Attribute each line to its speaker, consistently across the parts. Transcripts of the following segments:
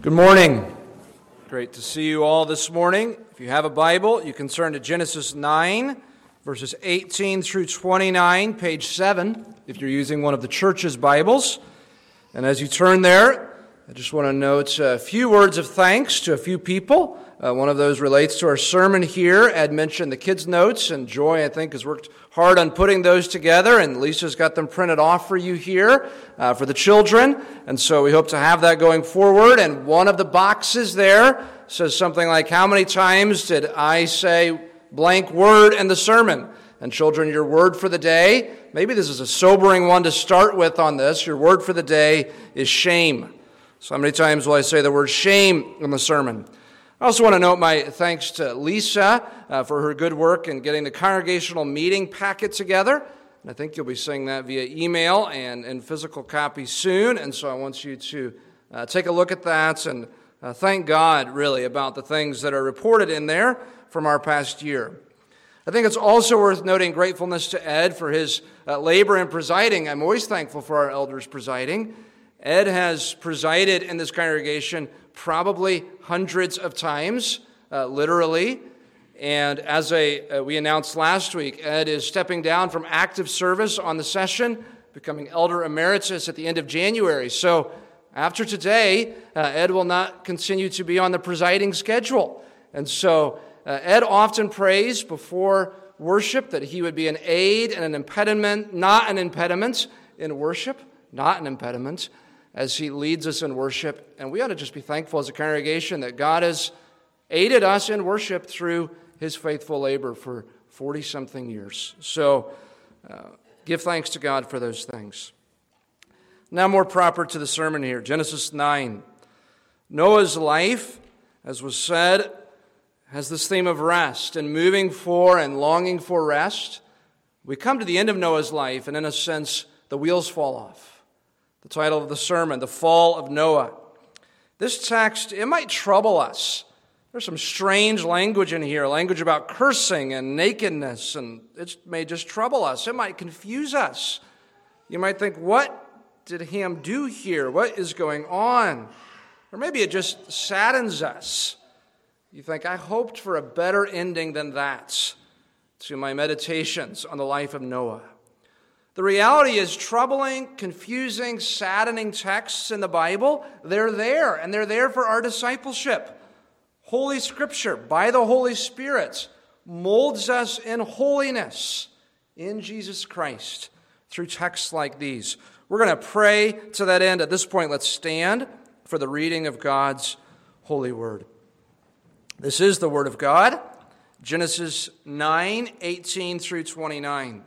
Speaker 1: Good morning. Great to see you all this morning. If you have a Bible, you can turn to Genesis 9, verses 18 through 29, page 7, if you're using one of the church's Bibles. And as you turn there, I just want to note a few words of thanks to a few people. One of those relates to our sermon here. Ed mentioned the kids' notes, and Joy, I think, has worked hard on putting those together, and Lisa's got them printed off for you here for the children. And so we hope to have that going forward. And one of the boxes there says something like, how many times did I say blank word in the sermon? And children, your word for the day, maybe this is a sobering one to start with on this. Your word for the day is shame. So how many times will I say the word shame in the sermon? I also want to note my thanks to Lisa for her good work in getting the congregational meeting packet together. And I think you'll be seeing that via email and in physical copy soon. And so I want you to take a look at that and thank God, really, about the things that are reported in there from our past year. I think it's also worth noting gratefulness to Ed for his labor in presiding. I'm always thankful for our elders presiding. Ed has presided in this congregation probably hundreds of times, literally. And as we announced last week, Ed is stepping down from active service on the session, becoming elder emeritus at the end of January. So after today, Ed will not continue to be on the presiding schedule. And so Ed often prays before worship that he would be an aid and an impediment, not an impediment in worship, not an impediment, as he leads us in worship. And we ought to just be thankful as a congregation that God has aided us in worship through his faithful labor for 40-something years. So give thanks to God for those things. Now more proper to the sermon here, Genesis 9. Noah's life, as was said, has this theme of rest and moving for and longing for rest. We come to the end of Noah's life, and in a sense, the wheels fall off. The title of the sermon, The Fall of Noah. This text, it might trouble us. There's some strange language in here, language about cursing and nakedness, and it may just trouble us. It might confuse us. You might think, what did Ham do here? What is going on? Or maybe it just saddens us. You think, I hoped for a better ending than that to my meditations on the life of Noah. The reality is troubling, confusing, saddening texts in the Bible, they're there, and they're there for our discipleship. Holy Scripture, by the Holy Spirit, molds us in holiness in Jesus Christ through texts like these. We're going to pray to that end. At this point, let's stand for the reading of God's holy word. This is the word of God, Genesis 9, 18 through 29.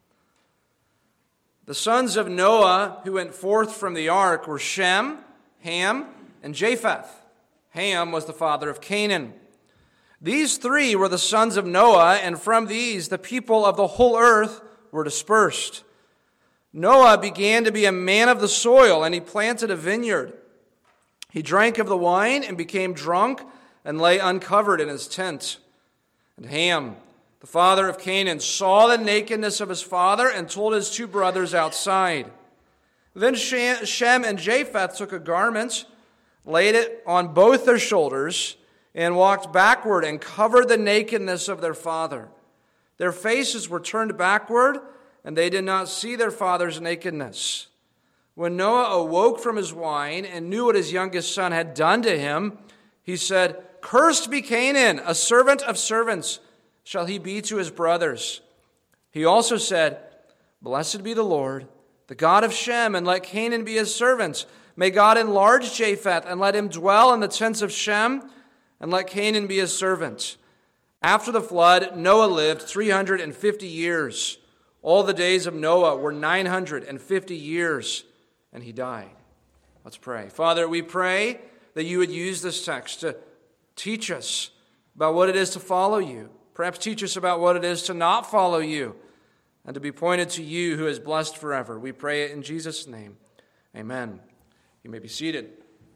Speaker 1: The sons of Noah who went forth from the ark were Shem, Ham, and Japheth. Ham was the father of Canaan. These three were the sons of Noah, and from these the people of the whole earth were dispersed. Noah began to be a man of the soil, and he planted a vineyard. He drank of the wine and became drunk and lay uncovered in his tent. And Ham, the father of Canaan, saw the nakedness of his father and told his two brothers outside. Then Shem and Japheth took a garment, laid it on both their shoulders, and walked backward and covered the nakedness of their father. Their faces were turned backward, and they did not see their father's nakedness. When Noah awoke from his wine and knew what his youngest son had done to him, he said, "Cursed be Canaan, a servant of servants shall he be to his brothers." He also said, "Blessed be the Lord, the God of Shem, and let Canaan be his servant. May God enlarge Japheth, and let him dwell in the tents of Shem, and let Canaan be his servant." After the flood, Noah lived 350 years. All the days of Noah were 950 years, and he died. Let's pray. Father, we pray that you would use this text to teach us about what it is to follow you. Perhaps teach us about what it is to not follow you and to be pointed to you who is blessed forever. We pray it in Jesus' name. Amen. You may be seated.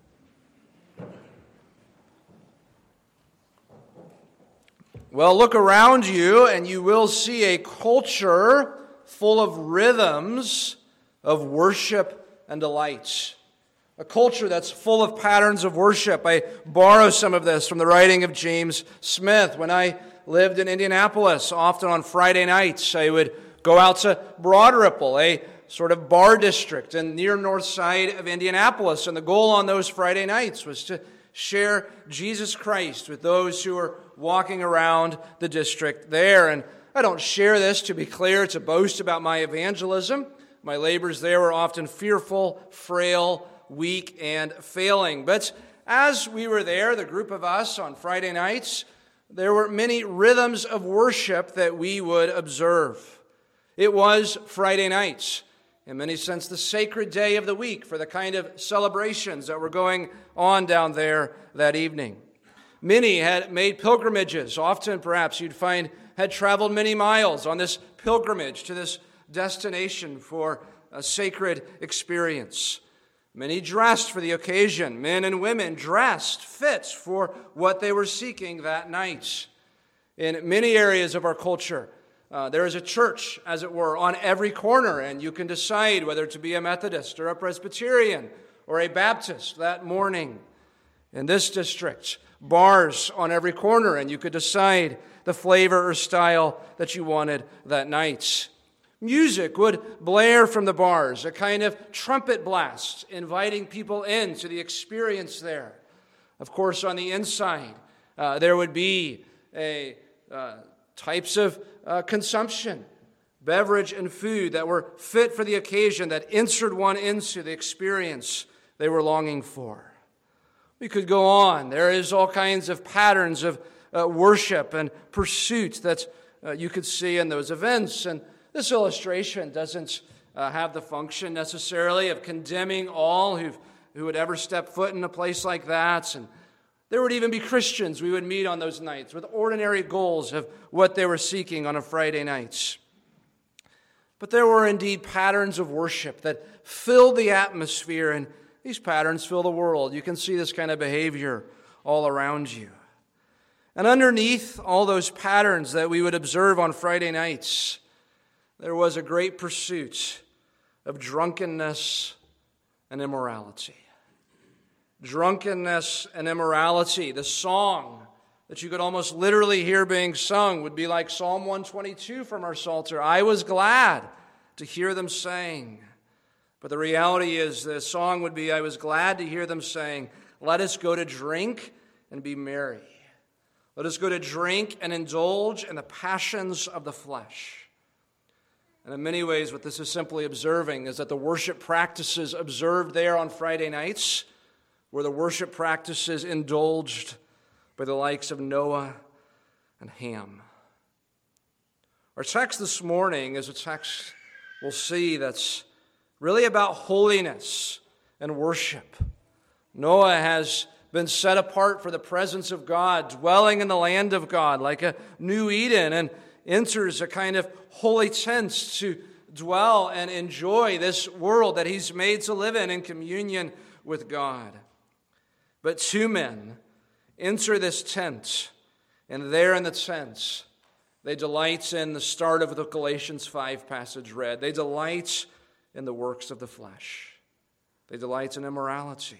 Speaker 1: Well, look around you and you will see a culture full of rhythms of worship and delight. a culture that's full of patterns of worship. I borrow some of this from the writing of James Smith. When I lived in Indianapolis, often on Friday nights, I would go out to Broad Ripple, a sort of bar district in near north side of Indianapolis. And the goal on those Friday nights was to share Jesus Christ with those who were walking around the district there. And I don't share this, to be clear, to boast about my evangelism. My labors there were often fearful, frail, weak, and failing. But as we were there, the group of us on Friday nights, there were many rhythms of worship that we would observe. It was Friday nights, in many sense the sacred day of the week for the kind of celebrations that were going on down there that evening. Many had made pilgrimages. Often, perhaps, you'd find had traveled many miles on this pilgrimage to this destination for a sacred experience. Many dressed for the occasion. Men and women dressed, fit for what they were seeking that night. In many areas of our culture, there is a church, as it were, on every corner, and you can decide whether to be a Methodist or a Presbyterian or a Baptist that morning. In this district, bars on every corner, and you could decide the flavor or style that you wanted that night. Music would blare from the bars, a kind of trumpet blast, inviting people into the experience there. Of course, on the inside, there would be types of consumption, beverage and food that were fit for the occasion, that entered one into the experience they were longing for. We could go on. There is all kinds of patterns of worship and pursuit that you could see in those events. And this illustration doesn't have the function necessarily of condemning all who would ever step foot in a place like that. And there would even be Christians we would meet on those nights with ordinary goals of what they were seeking on a Friday night. But there were indeed patterns of worship that filled the atmosphere, and these patterns fill the world. You can see this kind of behavior all around you. And underneath all those patterns that we would observe on Friday nights, there was a great pursuit of drunkenness and immorality. Drunkenness and immorality. The song that you could almost literally hear being sung would be like Psalm 122 from our Psalter. I was glad to hear them sing. But the reality is the song would be, I was glad to hear them saying, let us go to drink and be merry. Let us go to drink and indulge in the passions of the flesh. And in many ways, what this is simply observing is that the worship practices observed there on Friday nights were the worship practices indulged by the likes of Noah and Ham. Our text this morning is a text we'll see that's really about holiness and worship. Noah has been set apart for the presence of God, dwelling in the land of God like a new Eden, and enters a kind of holy tent to dwell and enjoy this world that he's made to live in communion with God. But two men enter this tent, and there in the tent, they delight in the start of the Galatians 5 passage read. They delight in the works of the flesh. They delight in immorality.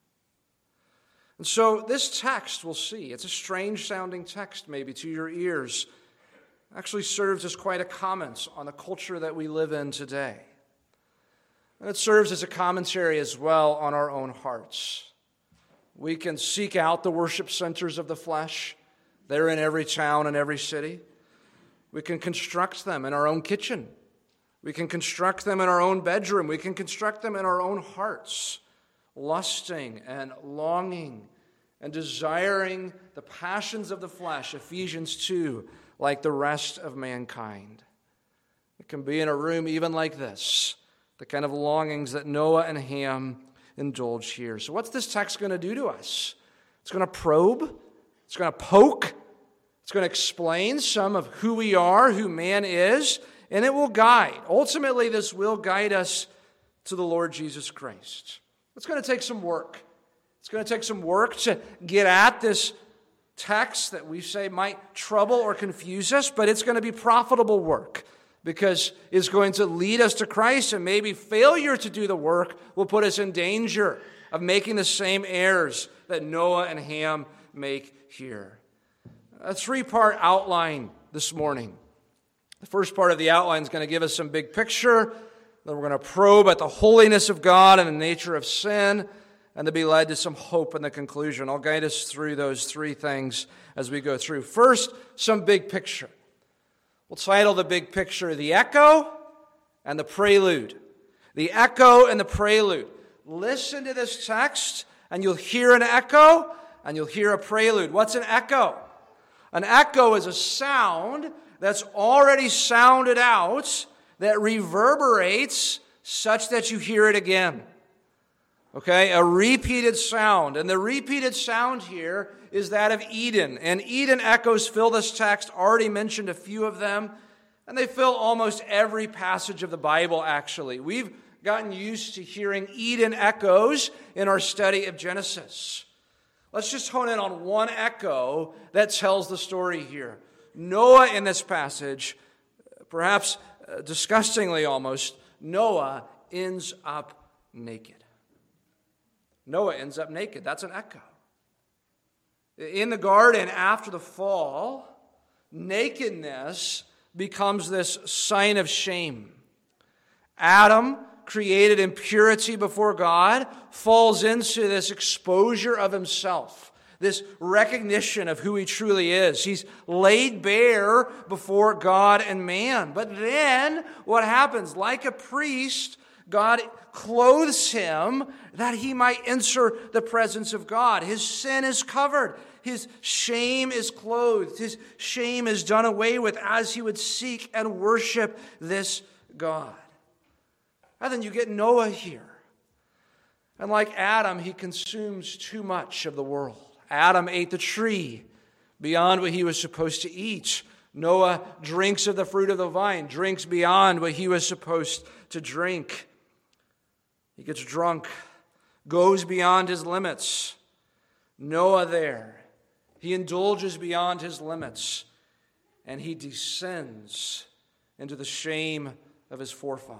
Speaker 1: And so this text, we'll see, it's a strange-sounding text maybe to your ears, actually serves as quite a comment on the culture that we live in today. And it serves as a commentary as well on our own hearts. We can seek out the worship centers of the flesh. They're in every town and every city. We can construct them in our own kitchen. We can construct them in our own bedroom. We can construct them in our own hearts, lusting and longing and desiring the passions of the flesh, Ephesians 2, like the rest of mankind. It can be in a room even like this, the kind of longings that Noah and Ham indulge here. So what's this text going to do to us? It's going to probe. It's going to poke. It's going to explain some of who we are, who man is, and it will guide. Ultimately, this will guide us to the Lord Jesus Christ. It's going to take some work. It's going to take some work to get at this text that we say might trouble or confuse us, but it's going to be profitable work because it's going to lead us to Christ, and maybe failure to do the work will put us in danger of making the same errors that Noah and Ham make here. A three-part outline this morning. The first part of the outline is going to give us some big picture. Then we're going to probe at the holiness of God and the nature of sin, and to be led to some hope in the conclusion. I'll guide us through those three things as we go through. First, some big picture. We'll title the big picture, The Echo and the Prelude. The Echo and the Prelude. Listen to this text, and you'll hear an echo, and you'll hear a prelude. What's an echo? An echo is a sound that's already sounded out that reverberates such that you hear it again. Okay, a repeated sound. And the repeated sound here is that of Eden. And Eden echoes fill this text. Already mentioned a few of them. And they fill almost every passage of the Bible, actually. We've gotten used to hearing Eden echoes in our study of Genesis. Let's just hone in on one echo that tells the story here. Noah in this passage, perhaps disgustingly almost, Noah ends up naked. Noah ends up naked. That's an echo. In the garden after the fall, nakedness becomes this sign of shame. Adam, created in purity before God, falls into this exposure of himself, this recognition of who he truly is. He's laid bare before God and man. But then what happens? Like a priest, God clothes him that he might enter the presence of God. His sin is covered. His shame is clothed. His shame is done away with as he would seek and worship this God. And then you get Noah here. And like Adam, he consumes too much of the world. Adam ate the tree beyond what he was supposed to eat. Noah drinks of the fruit of the vine, drinks beyond what he was supposed to drink. He gets drunk, goes beyond his limits. Noah there, he indulges beyond his limits, and he descends into the shame of his forefather.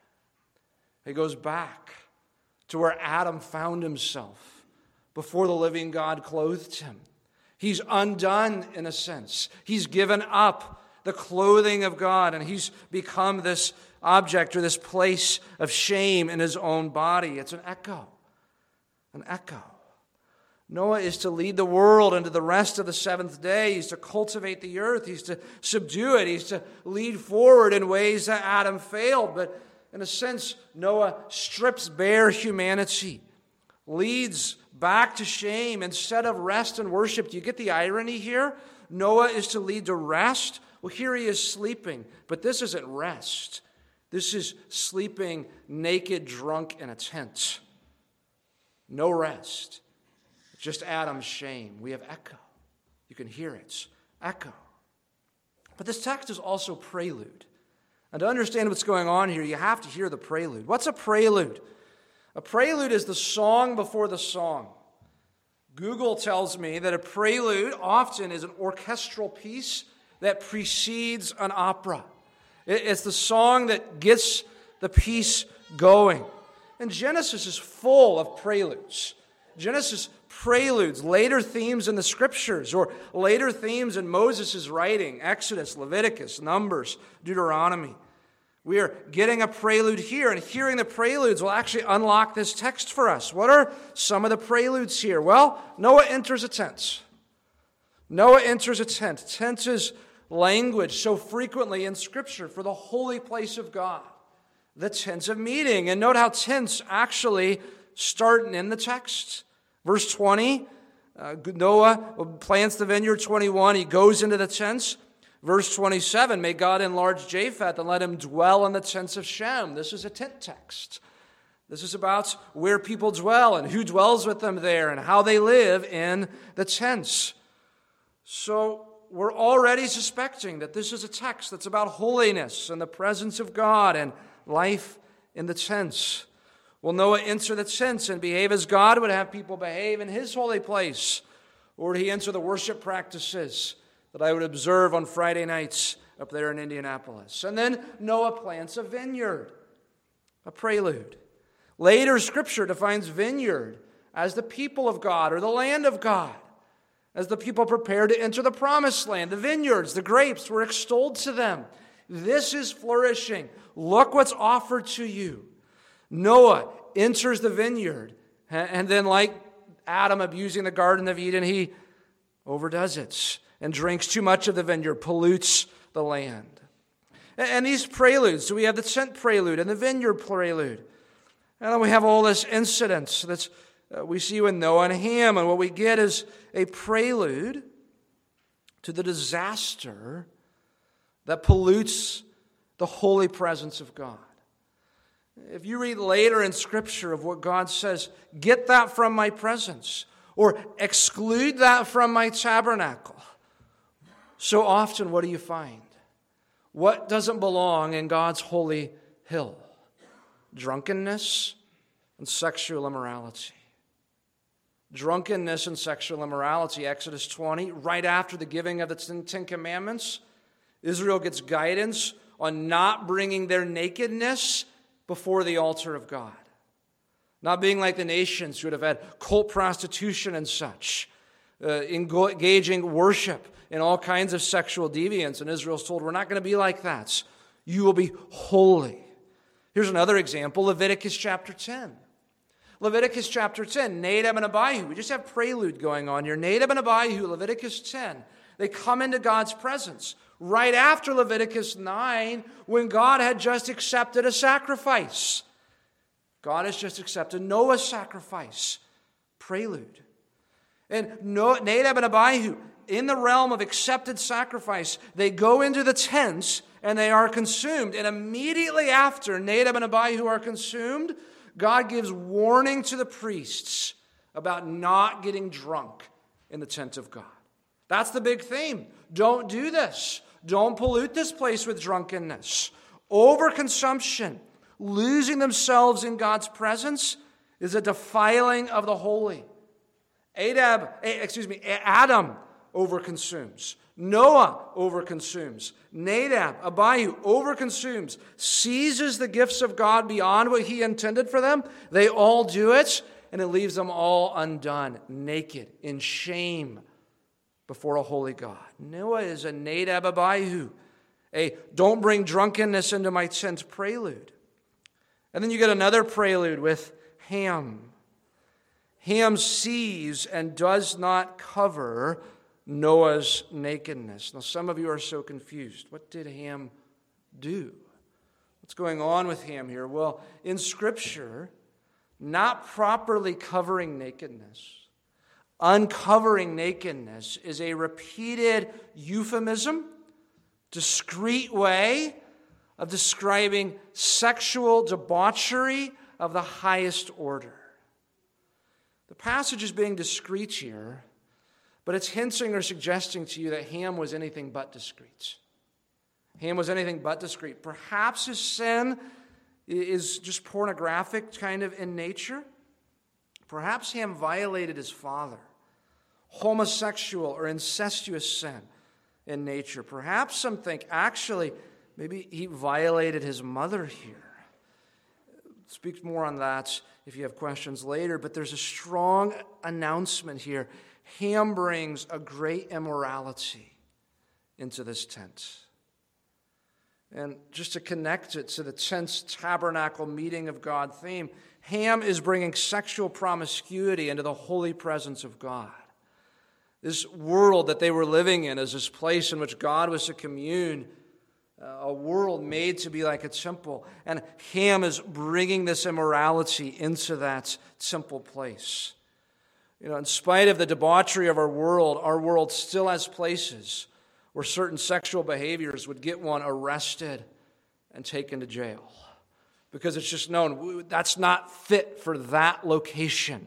Speaker 1: He goes back to where Adam found himself before the living God clothed him. He's undone in a sense. He's given up the clothing of God, and he's become this object or this place of shame in his own body. It's an echo. An echo. Noah is to lead the world into the rest of the seventh day. He's to cultivate the earth. He's to subdue it. He's to lead forward in ways that Adam failed. But in a sense, Noah strips bare humanity, leads back to shame instead of rest and worship. Do you get the irony here? Noah is to lead to rest. Well, here he is sleeping, but this isn't rest. This is sleeping naked, drunk in a tent. No rest. Just Adam's shame. We have echo. You can hear it. Echo. But this text is also prelude. And to understand what's going on here, you have to hear the prelude. What's a prelude? A prelude is the song before the song. Google tells me that a prelude often is an orchestral piece that precedes an opera. It's the song that gets the piece going. And Genesis is full of preludes. Genesis preludes later themes in the Scriptures or later themes in Moses' writing, Exodus, Leviticus, Numbers, Deuteronomy. We are getting a prelude here, and hearing the preludes will actually unlock this text for us. What are some of the preludes here? Well, Noah enters a tent. Noah enters a tent. Tent is language so frequently in Scripture for the holy place of God, the tent of meeting. And note how tents actually start in the text. Verse 20, Noah plants the vineyard. 21, he goes into the tents. Verse 27, may God enlarge Japheth and let him dwell in the tents of Shem. This is a tent text. This is about where people dwell and who dwells with them there and how they live in the tents. So we're already suspecting that this is a text that's about holiness and the presence of God and life in the tents. Will Noah enter the tents and behave as God would have people behave in his holy place? Or would he enter the worship practices that I would observe on Friday nights up there in Indianapolis? And then Noah plants a vineyard, a prelude. Later, Scripture defines vineyard as the people of God or the land of God. As the people prepared to enter the promised land, the vineyards, the grapes were extolled to them. This is flourishing. Look what's offered to you. Noah enters the vineyard, and then like Adam abusing the Garden of Eden, he overdoes it and drinks too much of the vineyard, pollutes the land. And these preludes, so we have the tent prelude and the vineyard prelude. And then we have all this incidents that's we see with Noah and Ham, and what we get is a prelude to the disaster that pollutes the holy presence of God. If you read later in Scripture of what God says, get that from my presence, or exclude that from my tabernacle, so often what do you find? What doesn't belong in God's holy hill? Drunkenness and sexual immorality. Drunkenness and sexual immorality, Exodus 20, right after the giving of the Ten Commandments, Israel gets guidance on not bringing their nakedness before the altar of God. Not being like the nations who would have had cult prostitution and such, engaging worship in all kinds of sexual deviance. And Israel's told, we're not going to be like that. You will be holy. Here's another example, Leviticus chapter 10. Leviticus chapter 10, Nadab and Abihu. We just have prelude going on here. Nadab and Abihu, Leviticus 10. They come into God's presence right after Leviticus 9, when God had just accepted a sacrifice. God has just accepted Noah's sacrifice. Prelude. And Nadab and Abihu, in the realm of accepted sacrifice, they go into the tents and they are consumed. And immediately after Nadab and Abihu are consumed, God gives warning to the priests about not getting drunk in the tent of God. That's the big theme. Don't do this. Don't pollute this place with drunkenness. Overconsumption, losing themselves in God's presence, is a defiling of the holy. Adam overconsumes. Noah overconsumes. Nadab, Abihu overconsumes, seizes the gifts of God beyond what he intended for them. They all do it, and it leaves them all undone, naked, in shame before a holy God. Noah is a Nadab, Abihu, a don't bring drunkenness into my tent prelude. And then you get another prelude with Ham. Ham sees and does not cover Noah's nakedness. Now, some of you are so confused. What did Ham do? What's going on with Ham here? Well, in Scripture, not properly covering nakedness, uncovering nakedness is a repeated euphemism, discreet way of describing sexual debauchery of the highest order. The passage is being discreet here, but it's hinting or suggesting to you that Ham was anything but discreet. Ham was anything but discreet. Perhaps his sin is just pornographic kind of in nature. Perhaps Ham violated his father. Homosexual or incestuous sin in nature. Perhaps some think, actually, maybe he violated his mother here. Speak more on that if you have questions later, but there's a strong announcement here. Ham brings a great immorality into this tent. And just to connect it to the tent's tabernacle meeting of God theme, Ham is bringing sexual promiscuity into the holy presence of God. This world that they were living in is this place in which God was to commune, a world made to be like a temple. And Ham is bringing this immorality into that temple place. You know, in spite of the debauchery of our world still has places where certain sexual behaviors would get one arrested and taken to jail. Because it's just known that's not fit for that location.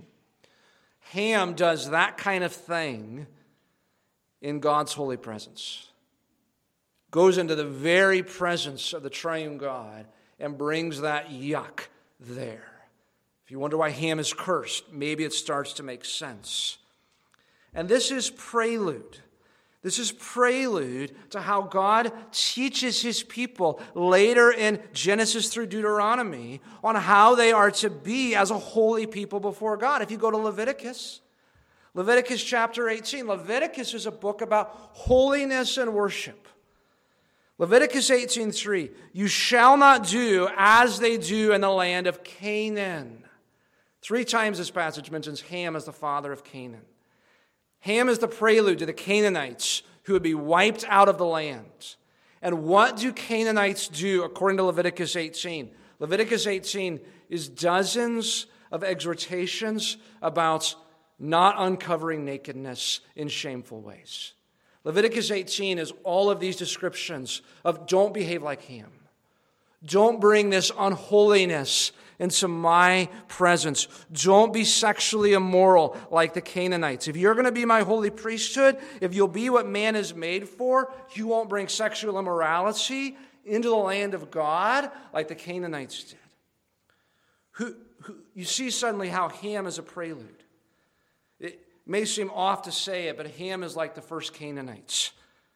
Speaker 1: Ham does that kind of thing in God's holy presence. Goes into the very presence of the triune God and brings that yuck there. If you wonder why Ham is cursed, maybe it starts to make sense. And this is prelude. This is prelude to how God teaches his people later in Genesis through Deuteronomy on how they are to be as a holy people before God. If you go to Leviticus chapter 18, Leviticus is a book about holiness and worship. Leviticus 18:3, you shall not do as they do in the land of Canaan. 3 times this passage mentions Ham as the father of Canaan. Ham is the prelude to the Canaanites who would be wiped out of the land. And what do Canaanites do according to Leviticus 18? Leviticus 18 is dozens of exhortations about not uncovering nakedness in shameful ways. Leviticus 18 is all of these descriptions of don't behave like Ham. Don't bring this unholiness into my presence. Don't be sexually immoral like the Canaanites. If you're going to be my holy priesthood, if you'll be what man is made for, you won't bring sexual immorality into the land of God like the Canaanites did. You see suddenly how Ham is a prelude. It may seem off to say it, but Ham is like the first Canaanites.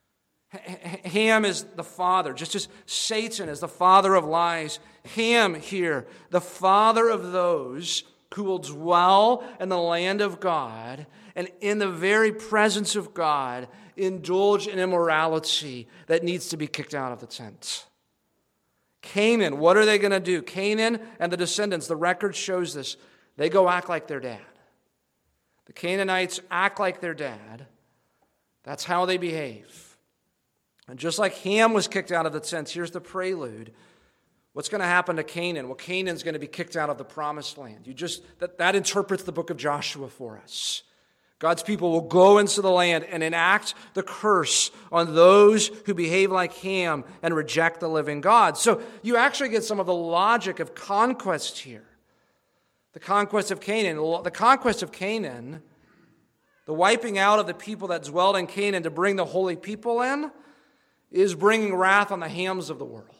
Speaker 1: Ham is the father, just as Satan is the father of lies. Ham here, the father of those who will dwell in the land of God and in the very presence of God indulge in immorality that needs to be kicked out of the tent. Canaan, what are they going to do? Canaan and the descendants, the record shows this, they go act like their dad. The Canaanites act like their dad. That's how they behave. And just like Ham was kicked out of the tent, here's the prelude. What's going to happen to Canaan? Well, Canaan's going to be kicked out of the promised land. That interprets the book of Joshua for us. God's people will go into the land and enact the curse on those who behave like Ham and reject the living God. So you actually get some of the logic of conquest here. The conquest of Canaan. The conquest of Canaan, the wiping out of the people that dwelled in Canaan to bring the holy people in, is bringing wrath on the Hams of the world.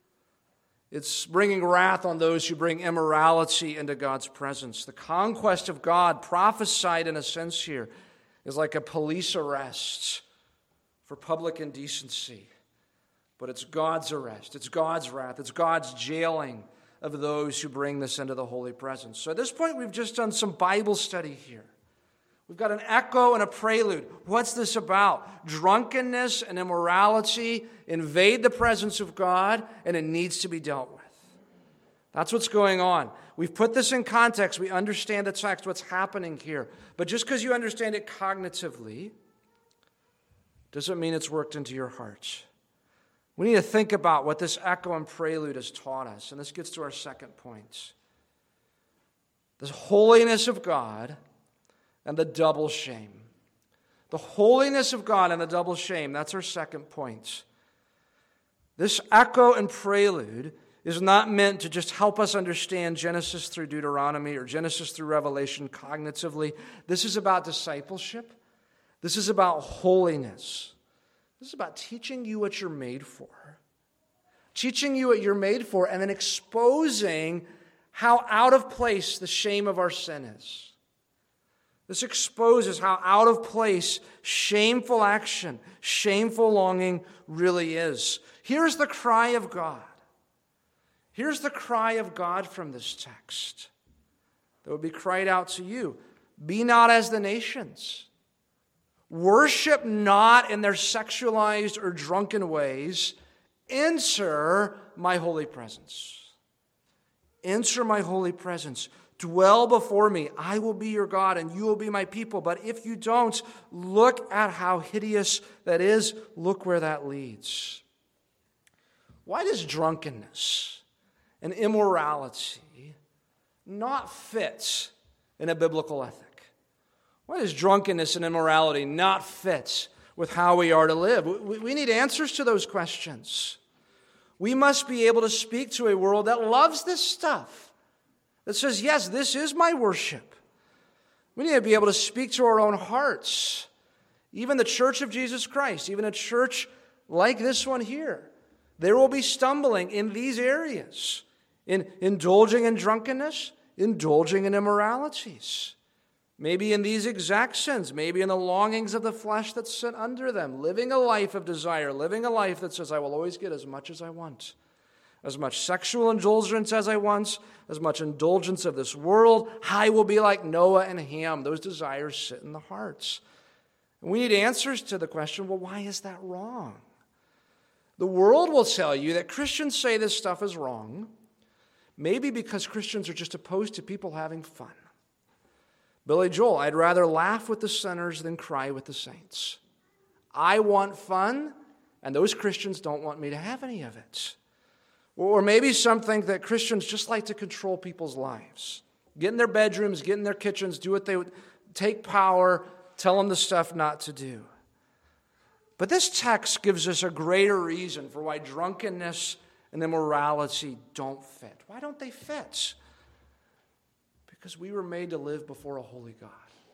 Speaker 1: It's bringing wrath on those who bring immorality into God's presence. The conquest of God, prophesied in a sense here, is like a police arrest for public indecency. But it's God's arrest, it's God's wrath, it's God's jailing of those who bring this into the holy presence. So at this point, we've just done some Bible study here. We've got an echo and a prelude. What's this about? Drunkenness and immorality invade the presence of God, and it needs to be dealt with. That's what's going on. We've put this in context. We understand the text, what's happening here. But just because you understand it cognitively doesn't mean it's worked into your heart. We need to think about what this echo and prelude has taught us. And this gets to our second point. The holiness of God and the double shame. The holiness of God and the double shame, that's our second point. This echo and prelude is not meant to just help us understand Genesis through Deuteronomy or Genesis through Revelation cognitively. This is about discipleship. This is about holiness. This is about teaching you what you're made for. Teaching you what you're made for and then exposing how out of place the shame of our sin is. This exposes how out of place shameful action, shameful longing really is. Here's the cry of God. Here's the cry of God from this text that would be cried out to you. Be not as the nations. Worship not in their sexualized or drunken ways. Enter my holy presence. Enter my holy presence. Dwell before me. I will be your God and you will be my people. But if you don't, look at how hideous that is. Look where that leads. Why does drunkenness and immorality not fit in a biblical ethic? Why does drunkenness and immorality not fit with how we are to live? We need answers to those questions. We must be able to speak to a world that loves this stuff. That says, yes, this is my worship. We need to be able to speak to our own hearts. Even the Church of Jesus Christ, even a church like this one here, there will be stumbling in these areas, in indulging in drunkenness, indulging in immoralities. maybe in these exact sins, maybe in the longings of the flesh that sit under them, living a life of desire, living a life that says, I will always get as much as I want, as much sexual indulgence as I want, as much indulgence of this world. I will be like Noah and Ham. Those desires sit in the hearts. And we need answers to the question, well, why is that wrong? The world will tell you that Christians say this stuff is wrong, maybe because Christians are just opposed to people having fun. Billy Joel, I'd rather laugh with the sinners than cry with the saints. I want fun, and those Christians don't want me to have any of it. Or maybe something that Christians just like to control people's lives. Get in their bedrooms, get in their kitchens, do what they would, take power, tell them the stuff not to do. But this text gives us a greater reason for why drunkenness and immorality don't fit. Why don't they fit? Because we were made to live before a holy God.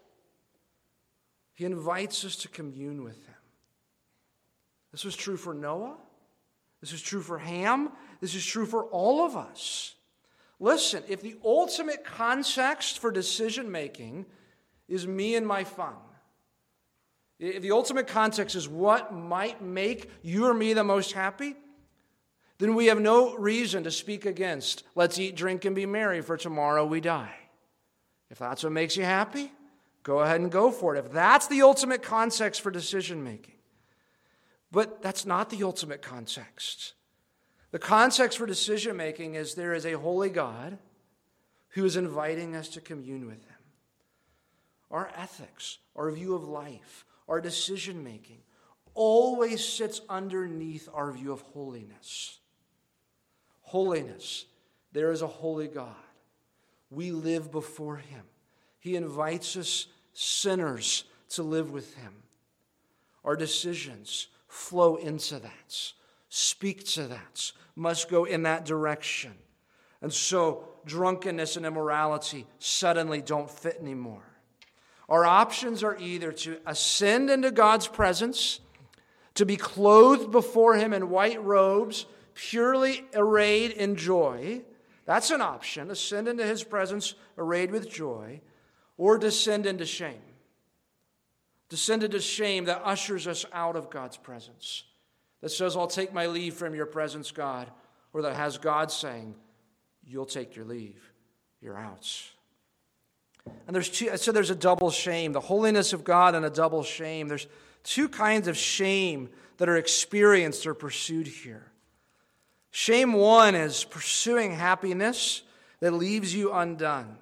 Speaker 1: He invites us to commune with Him. This was true for Noah. This is true for Ham. This is true for all of us. Listen, if the ultimate context for decision-making is me and my fun, if the ultimate context is what might make you or me the most happy, then we have no reason to speak against, let's eat, drink, and be merry, for tomorrow we die. If that's what makes you happy, go ahead and go for it. If that's the ultimate context for decision-making. But that's not the ultimate context. The context for decision-making is there is a holy God who is inviting us to commune with Him. Our ethics, our view of life, our decision-making always sits underneath our view of holiness. Holiness. There is a holy God. We live before Him. He invites us, sinners, to live with Him. Our decisions flow into that, speak to that, must go in that direction. And so drunkenness and immorality suddenly don't fit anymore. Our options are either to ascend into God's presence, to be clothed before Him in white robes, purely arrayed in joy. That's an option, ascend into His presence arrayed with joy, or descend into shame. Descend into shame that ushers us out of God's presence. That says, I'll take my leave from your presence, God. Or that has God saying, you'll take your leave. You're out. And there's a double shame. The holiness of God and a double shame. There's two kinds of shame that are experienced or pursued here. Shame one is pursuing happiness that leaves you undone.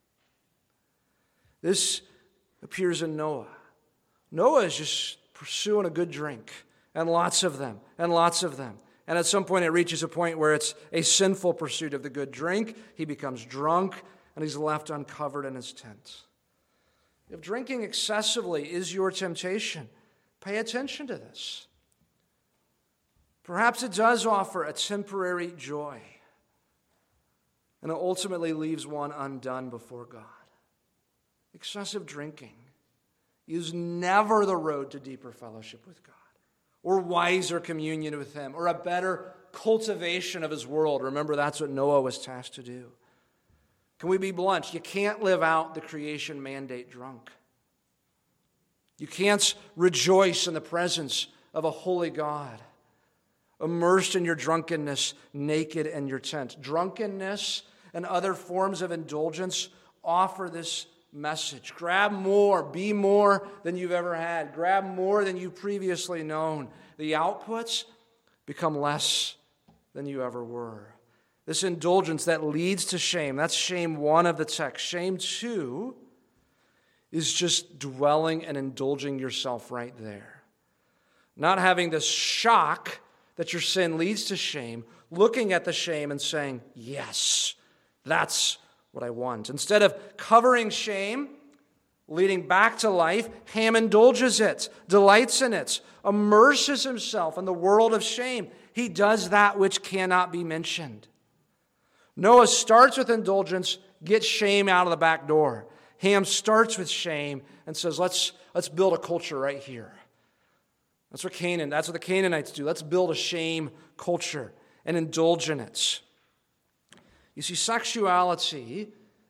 Speaker 1: This appears in Noah. Noah is just pursuing a good drink, and lots of them, and lots of them. And at some point it reaches a point where it's a sinful pursuit of the good drink. He becomes drunk, and he's left uncovered in his tent. If drinking excessively is your temptation, pay attention to this. Perhaps it does offer a temporary joy, and it ultimately leaves one undone before God. Excessive drinking is never the road to deeper fellowship with God, or wiser communion with Him, or a better cultivation of His world. Remember, that's what Noah was tasked to do. Can we be blunt? You can't live out the creation mandate drunk. You can't rejoice in the presence of a holy God, immersed in your drunkenness, naked in your tent. Drunkenness and other forms of indulgence offer this message. Grab more, be more than you've ever had. Grab more than you've previously known. The outputs become less than you ever were. This indulgence that leads to shame, that's shame one of the text. Shame two is just dwelling and indulging yourself right there. Not having this shock that your sin leads to shame, looking at the shame and saying, yes, that's what I want. Instead of covering shame, leading back to life, Ham indulges it, delights in it, immerses himself in the world of shame. He does that which cannot be mentioned. Noah starts with indulgence, gets shame out of the back door. Ham starts with shame and says, let's build a culture right here. That's what the Canaanites do. Let's build a shame culture and indulge in it. You see, sexuality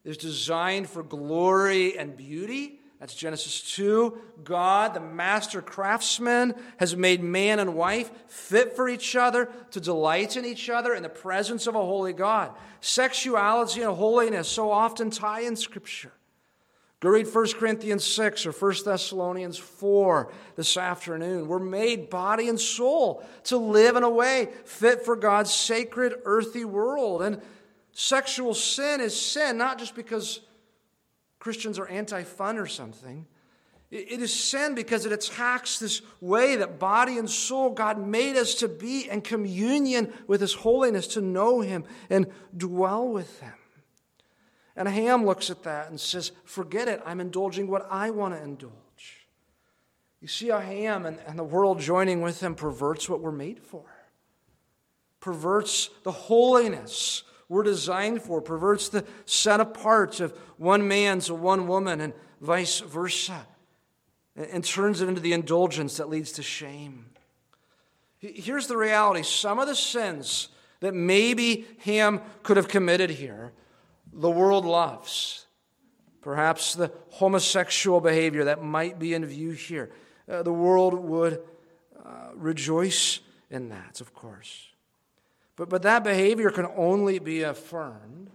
Speaker 1: is designed for glory and beauty. That's Genesis 2. God, the master craftsman, has made man and wife fit for each other, to delight in each other in the presence of a holy God. Sexuality and holiness so often tie in Scripture. Go read 1 Corinthians 6 or 1 Thessalonians 4 this afternoon. We're made body and soul to live in a way fit for God's sacred earthy world. And sexual sin is sin, not just because Christians are anti-fun or something. It is sin because it attacks this way that body and soul God made us to be in communion with His holiness, to know Him and dwell with Him. And Ham looks at that and says, forget it, I'm indulging what I want to indulge. You see how Ham and the world joining with him perverts what we're made for. Perverts the holiness we're designed for. Perverts the set apart of one man to one woman and vice versa. And turns it into the indulgence that leads to shame. Here's the reality. Some of the sins that maybe Ham could have committed here, the world loves. Perhaps the homosexual behavior that might be in view here. The world would rejoice in that, of course. But that behavior can only be affirmed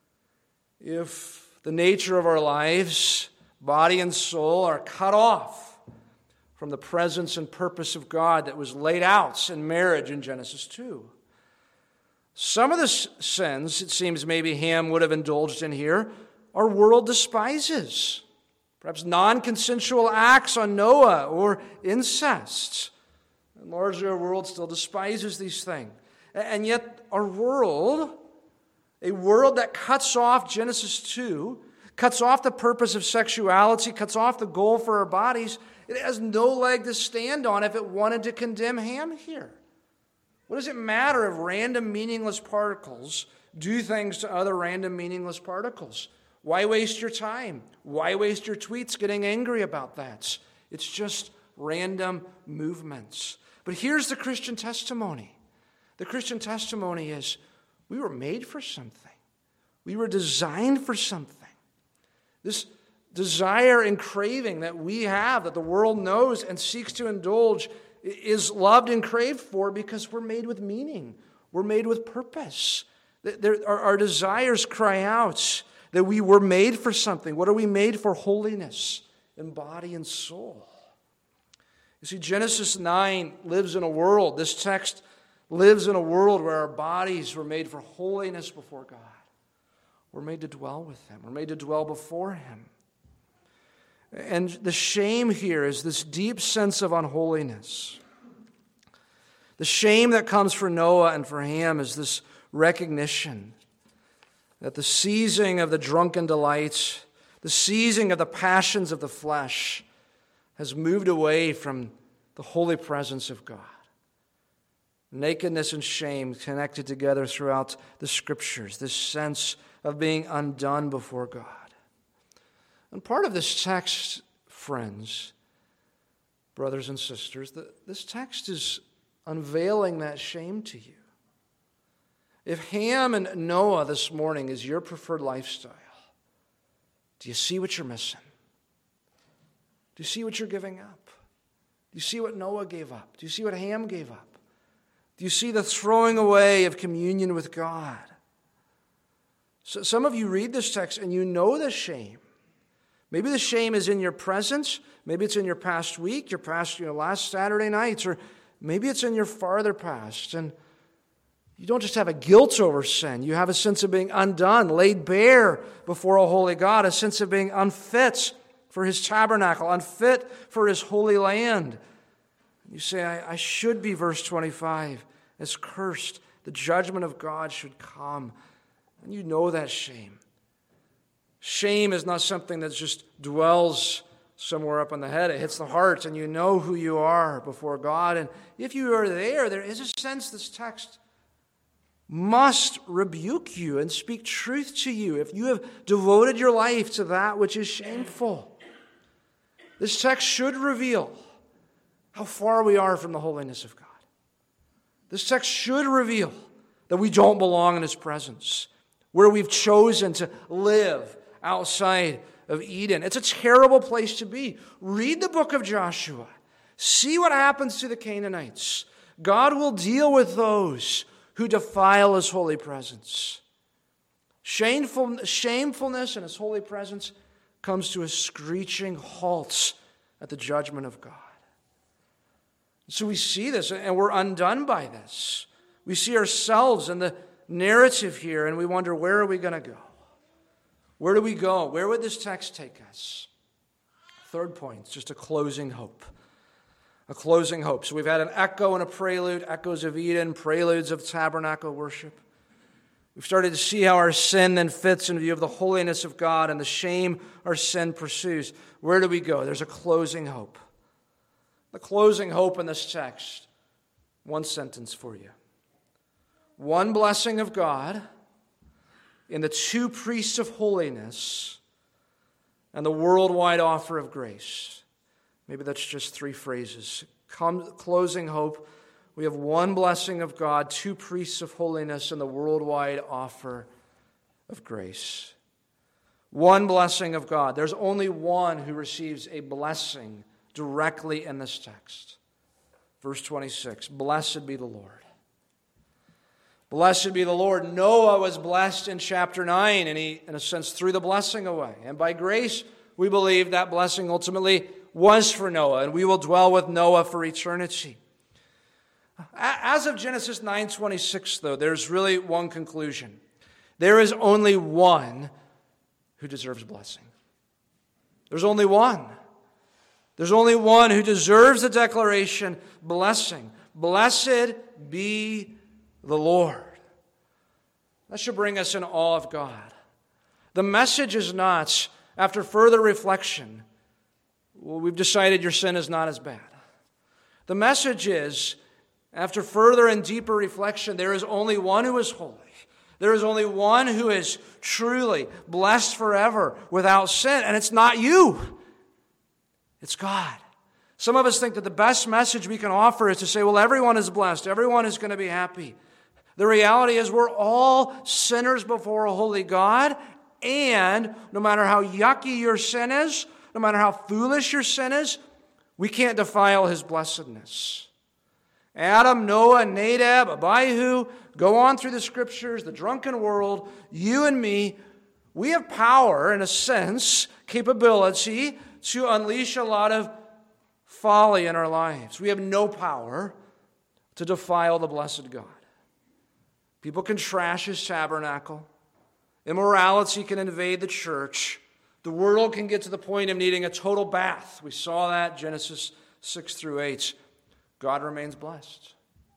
Speaker 1: if the nature of our lives, body and soul, are cut off from the presence and purpose of God that was laid out in marriage in Genesis 2. Some of the sins, it seems maybe Ham would have indulged in here, our world despises. Perhaps non-consensual acts on Noah or incest. And largely our world still despises these things. And yet our world, a world that cuts off Genesis 2, cuts off the purpose of sexuality, cuts off the goal for our bodies, it has no leg to stand on if it wanted to condemn Ham here. What does it matter if random meaningless particles do things to other random meaningless particles? Why waste your time? Why waste your tweets getting angry about that? It's just random movements. But here's the Christian testimony. The Christian testimony is we were made for something. We were designed for something. This desire and craving that we have, that the world knows and seeks to indulge, is loved and craved for because we're made with meaning. We're made with purpose. Our desires cry out that we were made for something. What are we made for? Holiness in body and soul. You see, Genesis 9 lives in a world, this text lives in a world where our bodies were made for holiness before God. We're made to dwell with Him. We're made to dwell before Him. And the shame here is this deep sense of unholiness. The shame that comes for Noah and for Ham is this recognition that the seizing of the drunken delights, the seizing of the passions of the flesh, has moved away from the holy presence of God. Nakedness and shame connected together throughout the Scriptures, this sense of being undone before God. And part of this text, friends, brothers and sisters, this text is unveiling that shame to you. If Ham and Noah this morning is your preferred lifestyle, do you see what you're missing? Do you see what you're giving up? Do you see what Noah gave up? Do you see what Ham gave up? Do you see the throwing away of communion with God? So some of you read this text and you know the shame. Maybe the shame is in your presence. Maybe it's in your past week, your past, last Saturday nights, or maybe it's in your farther past. And you don't just have a guilt over sin. You have a sense of being undone, laid bare before a holy God, a sense of being unfit for His tabernacle, unfit for His holy land. You say, I should be, verse 25, as cursed. The judgment of God should come. And you know that shame. Shame is not something that just dwells somewhere up on the head. It hits the heart, and you know who you are before God. And if you are there is a sense this text must rebuke you and speak truth to you if you have devoted your life to that which is shameful. This text should reveal how far we are from the holiness of God. This text should reveal that we don't belong in His presence, where we've chosen to live outside of Eden. It's a terrible place to be. Read the book of Joshua. See what happens to the Canaanites. God will deal with those who defile His holy presence. Shamefulness in His holy presence comes to a screeching halt at the judgment of God. So we see this, and we're undone by this. We see ourselves in the narrative here, and we wonder, where are we going to go? Where do we go? Where would this text take us? Third point, just a closing hope. A closing hope. So we've had an echo and a prelude, echoes of Eden, preludes of tabernacle worship. We've started to see how our sin then fits in view of the holiness of God and the shame our sin pursues. Where do we go? There's a closing hope. The closing hope in this text, one sentence for you. One blessing of God in the two priests of holiness and the worldwide offer of grace. Maybe that's just three phrases. Closing hope. We have one blessing of God, two priests of holiness, and the worldwide offer of grace. One blessing of God. There's only one who receives a blessing directly in this text. Verse 26, blessed be the Lord. Blessed be the Lord. Noah was blessed in chapter 9, and he, in a sense, threw the blessing away. And by grace, we believe that blessing ultimately was for Noah, and we will dwell with Noah for eternity. As of Genesis 9:26, though, there's really one conclusion. There is only one who deserves blessing. There's only one. There's only one who deserves the declaration, blessing. Blessed be the Lord. That should bring us in awe of God. The message is not, after further reflection, well, we've decided your sin is not as bad. The message is, after further and deeper reflection, there is only one who is holy. There is only one who is truly blessed forever without sin, and it's not you. It's God. Some of us think that the best message we can offer is to say, well, everyone is blessed. Everyone is going to be happy. The reality is we're all sinners before a holy God, and no matter how yucky your sin is, no matter how foolish your sin is, we can't defile His blessedness. Adam, Noah, Nadab, Abihu, go on through the Scriptures, the drunken world, you and me, we have power, in a sense, capability to unleash a lot of folly in our lives. We have no power to defile the blessed God. People can trash His tabernacle. Immorality can invade the church. The world can get to the point of needing a total bath. We saw that, Genesis 6 through 8. God remains blessed.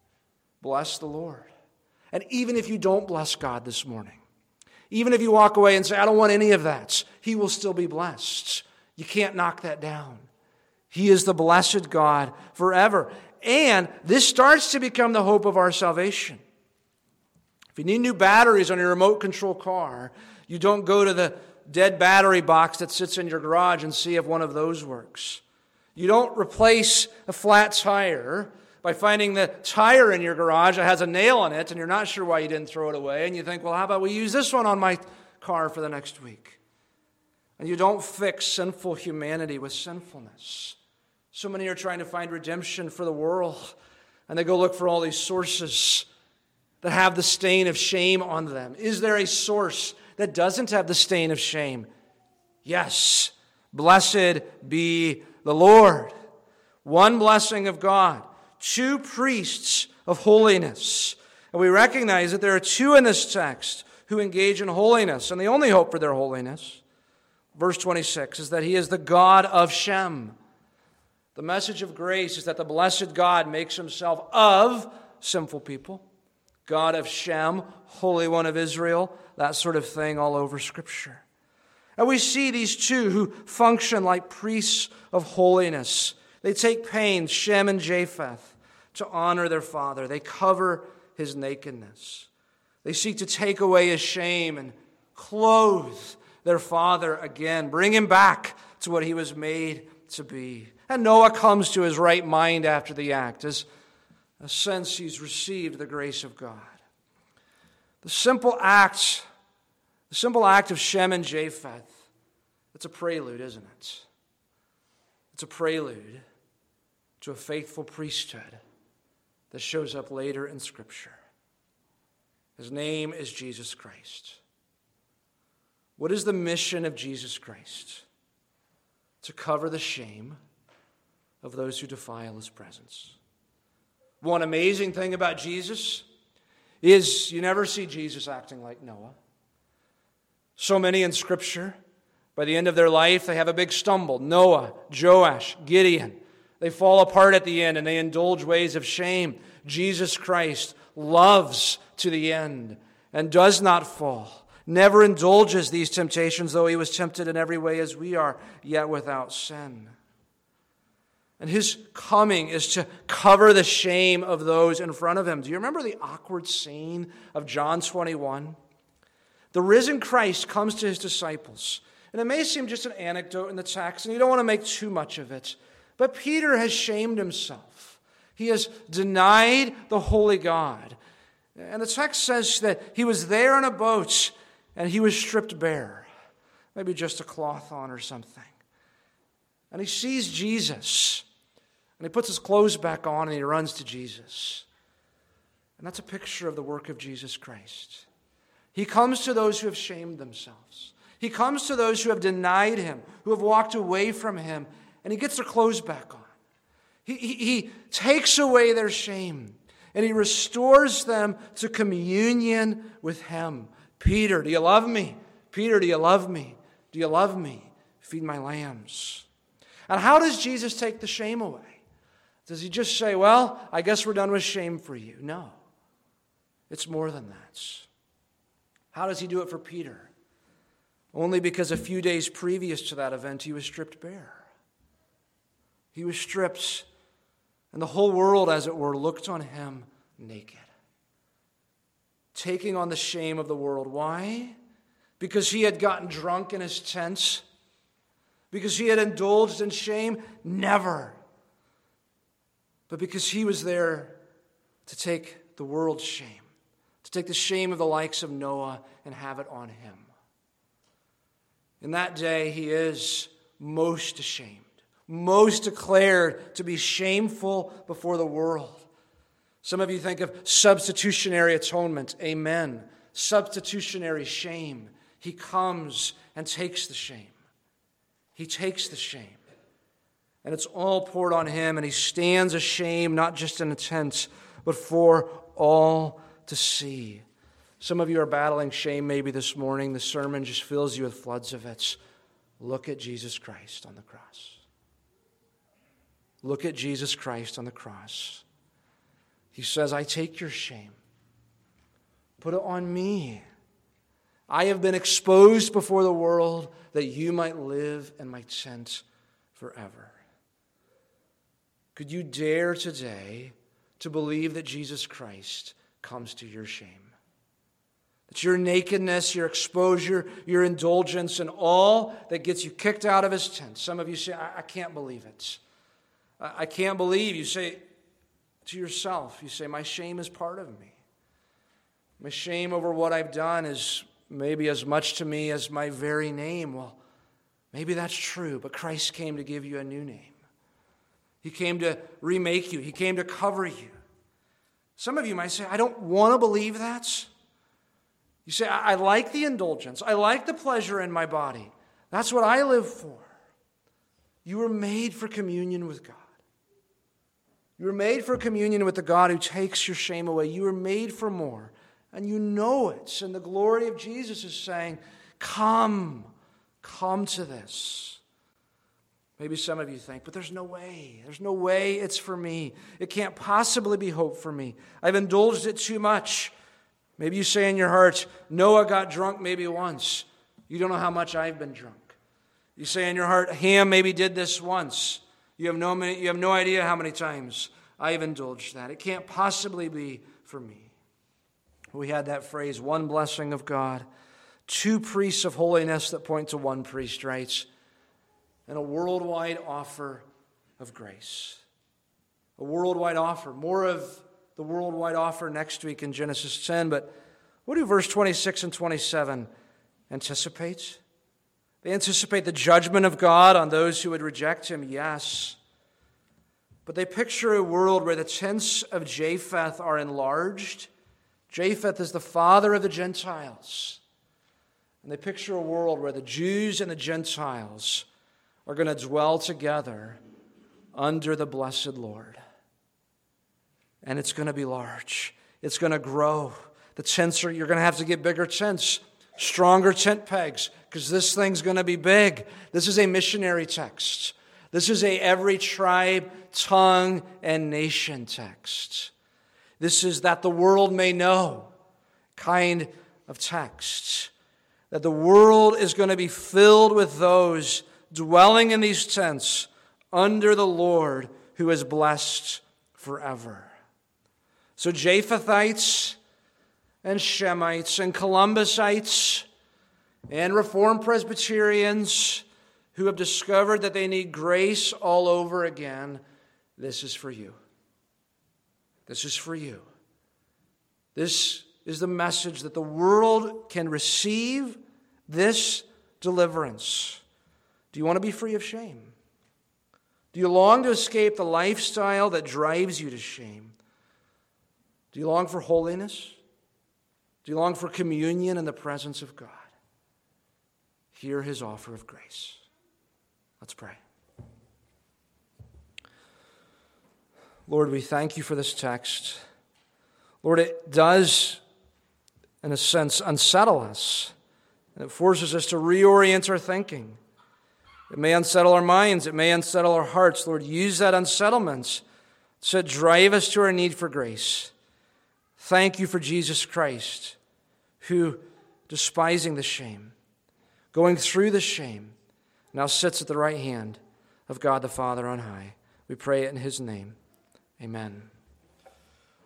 Speaker 1: Bless the Lord. And even if you don't bless God this morning, even if you walk away and say, I don't want any of that, He will still be blessed. You can't knock that down. He is the blessed God forever. And this starts to become the hope of our salvation. If you need new batteries on your remote control car, you don't go to the dead battery box that sits in your garage and see if one of those works. You don't replace a flat tire by finding the tire in your garage that has a nail in it and you're not sure why you didn't throw it away. And you think, well, how about we use this one on my car for the next week? And you don't fix sinful humanity with sinfulness. So many are trying to find redemption for the world, and they go look for all these sources that have the stain of shame on them. Is there a source that doesn't have the stain of shame? Yes. Blessed be the Lord. One blessing of God. Two priests of holiness. And we recognize that there are two in this text who engage in holiness, and the only hope for their holiness, verse 26, is that He is the God of Shem. The message of grace is that the blessed God makes Himself of sinful people. God of Shem, Holy One of Israel, that sort of thing all over Scripture. And we see these two who function like priests of holiness. They take pains, Shem and Japheth, to honor their father. They cover his nakedness. They seek to take away his shame and clothe their father again, bring him back to what he was made to be. And Noah comes to his right mind after the act, as a sense he's received the grace of God. The simple act of Shem and Japheth It's a prelude, isn't it? It's a prelude to a faithful priesthood that shows up later in Scripture. His name is Jesus Christ. What is the mission of Jesus Christ? To cover the shame of those who defile his presence. One amazing thing about Jesus is you never see Jesus acting like Noah. So many in Scripture, by the end of their life, they have a big stumble. Noah, Joash, Gideon. They fall apart at the end and they indulge ways of shame. Jesus Christ loves to the end and does not fall. Never indulges these temptations, though he was tempted in every way as we are, yet without sin. And his coming is to cover the shame of those in front of him. Do you remember the awkward scene of John 21? The risen Christ comes to his disciples. And it may seem just an anecdote in the text, and you don't want to make too much of it. But Peter has shamed himself. He has denied the holy God. And the text says that he was there in a boat, and he was stripped bare. Maybe just a cloth on or something. And he sees Jesus. And he puts his clothes back on and he runs to Jesus. And that's a picture of the work of Jesus Christ. He comes to those who have shamed themselves. He comes to those who have denied him, who have walked away from him, and he gets their clothes back on. He takes away their shame, and he restores them to communion with him. Peter, do you love me? Peter, do you love me? Do you love me? Feed my lambs. And how does Jesus take the shame away? Does he just say, well, I guess we're done with shame for you? No. It's more than that. How does he do it for Peter? Only because a few days previous to that event, he was stripped bare. He was stripped, and the whole world, as it were, looked on him naked. Taking on the shame of the world. Why? Because he had gotten drunk in his tent? Because he had indulged in shame? Never. But because he was there to take the world's shame, to take the shame of the likes of Noah and have it on him. In that day, he is most ashamed, most declared to be shameful before the world. Some of you think of substitutionary atonement. Amen. Substitutionary shame. He comes and takes the shame. He takes the shame. And it's all poured on him, and he stands ashamed, not just in a tent, but for all to see. Some of you are battling shame maybe this morning. The sermon just fills you with floods of it. Look at Jesus Christ on the cross. Look at Jesus Christ on the cross. He says, I take your shame. Put it on me. I have been exposed before the world that you might live in my tent forever. Could you dare today to believe that Jesus Christ comes to your shame? That your nakedness, your exposure, your indulgence, and all that gets you kicked out of his tent. Some of you say, I can't believe it. I can't believe. You say to yourself, you say, my shame is part of me. My shame over what I've done is maybe as much to me as my very name. Well, maybe that's true, but Christ came to give you a new name. He came to remake you. He came to cover you. Some of you might say, I don't want to believe that. You say, I like the indulgence. I like the pleasure in my body. That's what I live for. You were made for communion with God. You were made for communion with the God who takes your shame away. You were made for more. And you know it. And the glory of Jesus is saying, come to this. Maybe some of you think, but there's no way. There's no way it's for me. It can't possibly be hope for me. I've indulged it too much. Maybe you say in your heart, Noah got drunk maybe once. You don't know how much I've been drunk. You say in your heart, Ham maybe did this once. You have no idea how many times I've indulged that. It can't possibly be for me. We had that phrase, one blessing of God, two priests of holiness that point to one priest, right? And a worldwide offer of grace. A worldwide offer. More of the worldwide offer next week in Genesis 10. But what do verse 26 and 27 anticipate? They anticipate the judgment of God on those who would reject him, yes. But they picture a world where the tents of Japheth are enlarged. Japheth is the father of the Gentiles. And they picture a world where the Jews and the Gentiles are going to dwell together under the blessed Lord. And it's going to be large. It's going to grow. The tents you're going to have to get bigger tents, stronger tent pegs, because this thing's going to be big. This is a missionary text. This is a every tribe, tongue, and nation text. This is that the world may know kind of text. That the world is going to be filled with those dwelling in these tents under the Lord who is blessed forever. So Japhethites and Shemites and Columbusites and Reformed Presbyterians who have discovered that they need grace all over again, this is for you. This is for you. This is the message that the world can receive this deliverance. Do you want to be free of shame? Do you long to escape the lifestyle that drives you to shame? Do you long for holiness? Do you long for communion in the presence of God? Hear his offer of grace. Let's pray. Lord, we thank you for this text. Lord, it does, in a sense, unsettle us. And it forces us to reorient our thinking. It may unsettle our minds. It may unsettle our hearts. Lord, use that unsettlement to drive us to our need for grace. Thank you for Jesus Christ, who, despising the shame, going through the shame, now sits at the right hand of God the Father on high. We pray it in his name. Amen.